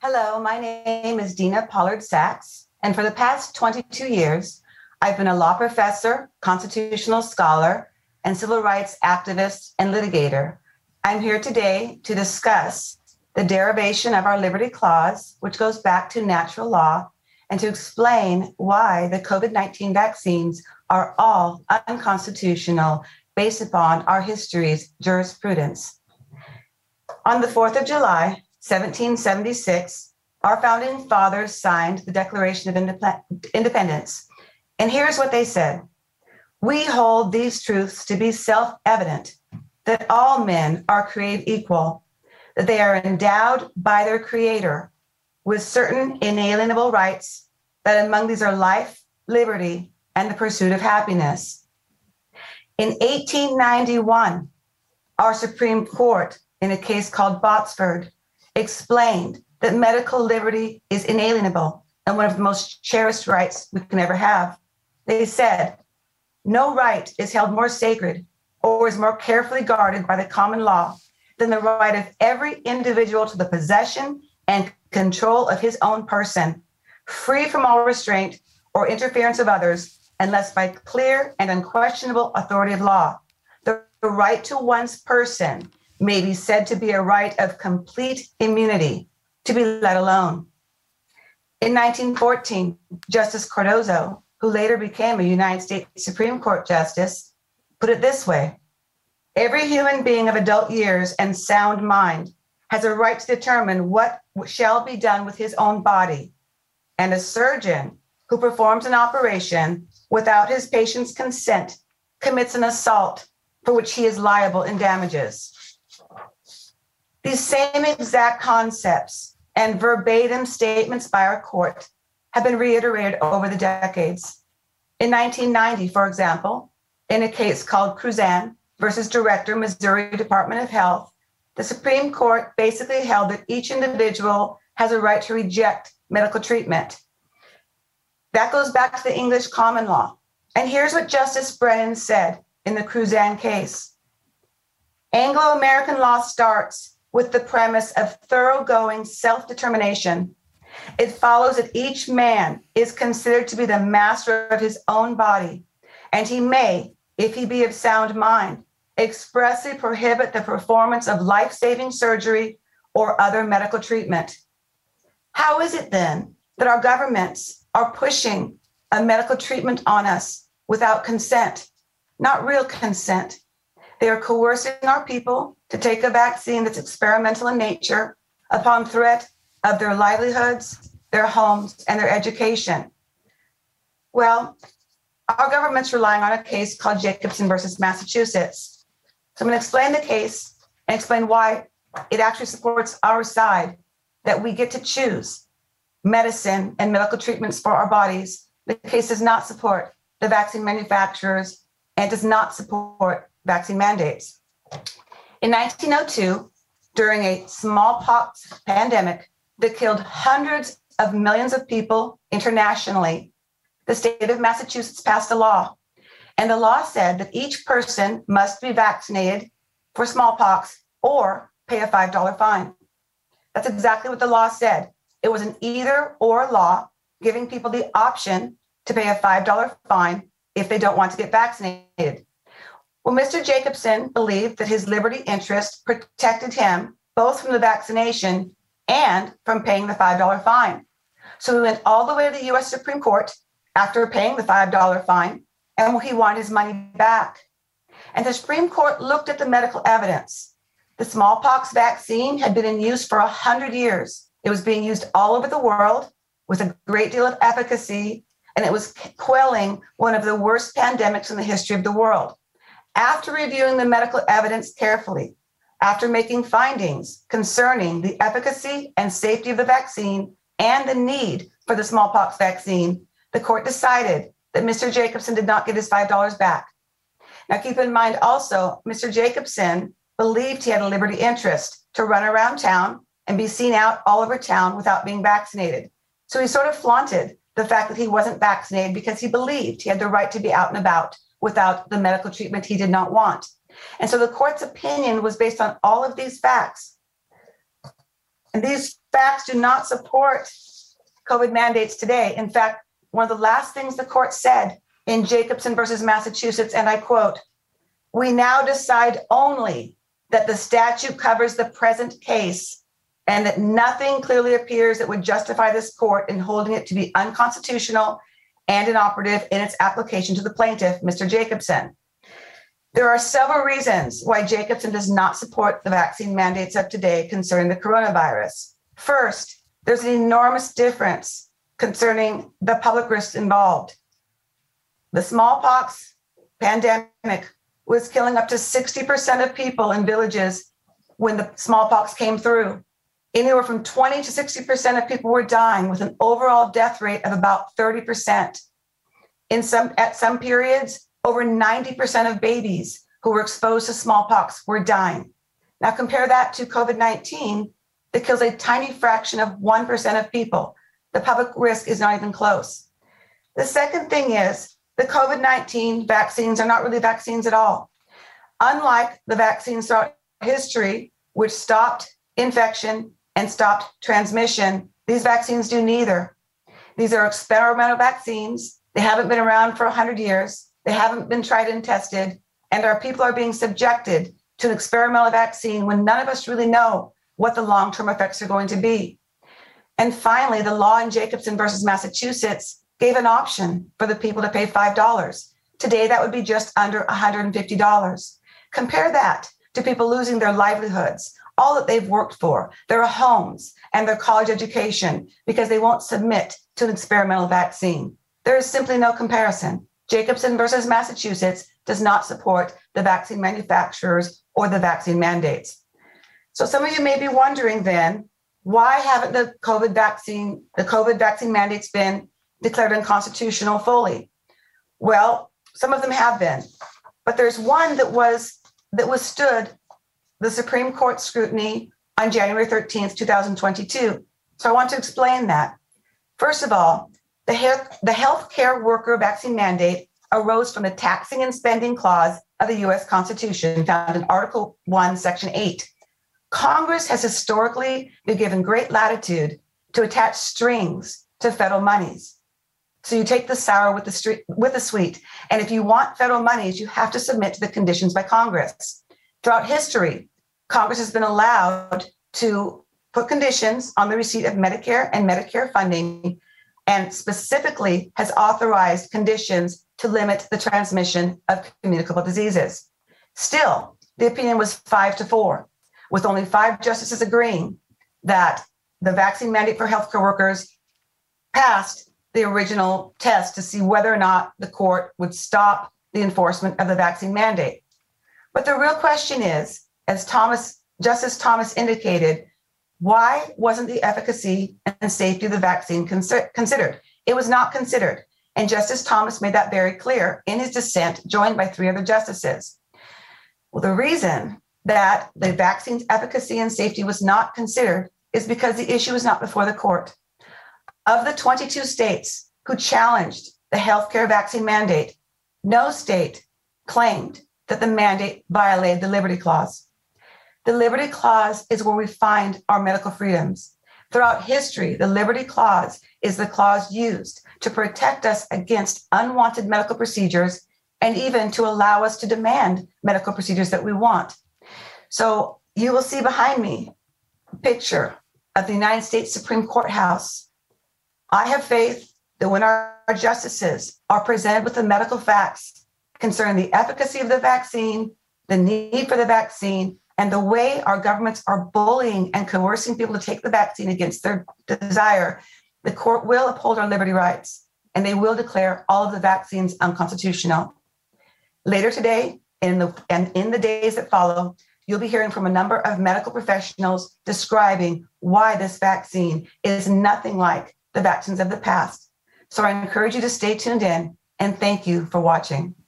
Hello, my name is Dina Pollard Sachs, and for the past 22 years, I've been a law professor, constitutional scholar, and civil rights activist and litigator. I'm here today to discuss the derivation of our Liberty Clause, which goes back to natural law, and to explain why the COVID-19 vaccines are all unconstitutional based upon our history's jurisprudence. On the 4th of July, 1776, our founding fathers signed the Declaration of Independence. And here's what they said. We hold these truths to be self-evident, that all men are created equal, that they are endowed by their Creator with certain inalienable rights, that among these are life, liberty, and the pursuit of happiness. In 1891, our Supreme Court, in a case called Botsford, explained that medical liberty is inalienable and one of the most cherished rights we can ever have. They said, no right is held more sacred or is more carefully guarded by the common law than the right of every individual to the possession and control of his own person, free from all restraint or interference of others, unless by clear and unquestionable authority of law. The right to one's person may be said to be a right of complete immunity, to be let alone. In 1914, Justice Cardozo, who later became a United States Supreme Court justice, put it this way: every human being of adult years and sound mind has a right to determine what shall be done with his own body, and a surgeon who performs an operation without his patient's consent commits an assault for which he is liable in damages. These same exact concepts and verbatim statements by our court have been reiterated over the decades. In 1990, for example, in a case called Cruzan versus Director, Missouri Department of Health, the Supreme Court basically held that each individual has a right to reject medical treatment. That goes back to the English common law. And here's what Justice Brennan said in the Cruzan case. Anglo-American law starts with the premise of thoroughgoing self-determination. It follows that each man is considered to be the master of his own body, and he may, if he be of sound mind, expressly prohibit the performance of life-saving surgery or other medical treatment. How is it then that our governments are pushing a medical treatment on us without consent, not real consent? They are coercing our people to take a vaccine that's experimental in nature upon threat of their livelihoods, their homes, and their education. Well, our government's relying on a case called Jacobson versus Massachusetts. So I'm going to explain the case and explain why it actually supports our side, that we get to choose medicine and medical treatments for our bodies. The case does not support the vaccine manufacturers and does not support vaccine mandates. In 1902, during a smallpox pandemic that killed hundreds of millions of people internationally, the state of Massachusetts passed a law. And the law said that each person must be vaccinated for smallpox or pay a $5 fine. That's exactly what the law said. It was an either or law giving people the option to pay a $5 fine if they don't want to get vaccinated. Well, Mr. Jacobson believed that his liberty interest protected him both from the vaccination and from paying the $5 fine. So he went all the way to the U.S. Supreme Court after paying the $5 fine, and he wanted his money back. And the Supreme Court looked at the medical evidence. The smallpox vaccine had been in use for 100 years. It was being used all over the world with a great deal of efficacy, and it was quelling one of the worst pandemics in the history of the world. After reviewing the medical evidence carefully, after making findings concerning the efficacy and safety of the vaccine and the need for the smallpox vaccine, the court decided that Mr. Jacobson did not get his $5 back. Now, keep in mind also, Mr. Jacobson believed he had a liberty interest to run around town and be seen out all over town without being vaccinated. So he sort of flaunted the fact that he wasn't vaccinated because he believed he had the right to be out and about without the medical treatment he did not want. And so the court's opinion was based on all of these facts. And these facts do not support COVID mandates today. In fact, one of the last things the court said in Jacobson versus Massachusetts, and I quote, "We now decide only that the statute covers the present case and that nothing clearly appears that would justify this court in holding it to be unconstitutional and inoperative in its application to the plaintiff, Mr. Jacobson." There are several reasons why Jacobson does not support the vaccine mandates of today concerning the coronavirus. First, there's an enormous difference concerning the public risks involved. The smallpox pandemic was killing up to 60% of people in villages when the smallpox came through. Anywhere from 20 to 60% of people were dying, with an overall death rate of about 30%. At some periods, over 90% of babies who were exposed to smallpox were dying. Now compare that to COVID-19 that kills a tiny fraction of 1% of people. The public risk is not even close. The second thing is the COVID-19 vaccines are not really vaccines at all. Unlike the vaccines throughout history, which stopped infection and stopped transmission, these vaccines do neither. These are experimental vaccines. They haven't been around for 100 years. They haven't been tried and tested. And our people are being subjected to an experimental vaccine when none of us really know what the long-term effects are going to be. And finally, the law in Jacobson versus Massachusetts gave an option for the people to pay $5. Today, that would be just under $150. Compare that to people losing their livelihoods, all that they've worked for, their homes and their college education, because they won't submit to an experimental vaccine. There is simply no comparison. Jacobson versus Massachusetts does not support the vaccine manufacturers or the vaccine mandates. So some of you may be wondering then, why haven't the COVID vaccine mandates been declared unconstitutional fully? Well, some of them have been, but there's one that withstood the Supreme Court scrutiny on January 13th, 2022. So I want to explain that. First of all, the healthcare worker vaccine mandate arose from the taxing and spending clause of the U.S. Constitution found in Article 1, Section 8. Congress has historically been given great latitude to attach strings to federal monies. So you take the sour with the sweet. And if you want federal monies, you have to submit to the conditions by Congress. Throughout history, Congress has been allowed to put conditions on the receipt of Medicare and Medicare funding, and specifically has authorized conditions to limit the transmission of communicable diseases. Still, the opinion was 5-4, with only 5 justices agreeing that the vaccine mandate for healthcare workers passed the original test to see whether or not the court would stop the enforcement of the vaccine mandate. But the real question is, as Justice Thomas indicated, why wasn't the efficacy and safety of the vaccine considered? It was not considered. And Justice Thomas made that very clear in his dissent, joined by 3 other justices. Well, the reason that the vaccine's efficacy and safety was not considered is because the issue was not before the court. Of the 22 states who challenged the healthcare vaccine mandate, no state claimed that the mandate violated the Liberty Clause. The Liberty Clause is where we find our medical freedoms. Throughout history, the Liberty Clause is the clause used to protect us against unwanted medical procedures and even to allow us to demand medical procedures that we want. So you will see behind me a picture of the United States Supreme Court House. I have faith that when our justices are presented with the medical facts concerning the efficacy of the vaccine, the need for the vaccine, and the way our governments are bullying and coercing people to take the vaccine against their desire, the court will uphold our liberty rights, and they will declare all of the vaccines unconstitutional. Later today, and in the days that follow, you'll be hearing from a number of medical professionals describing why this vaccine is nothing like the vaccines of the past. So I encourage you to stay tuned in, and thank you for watching.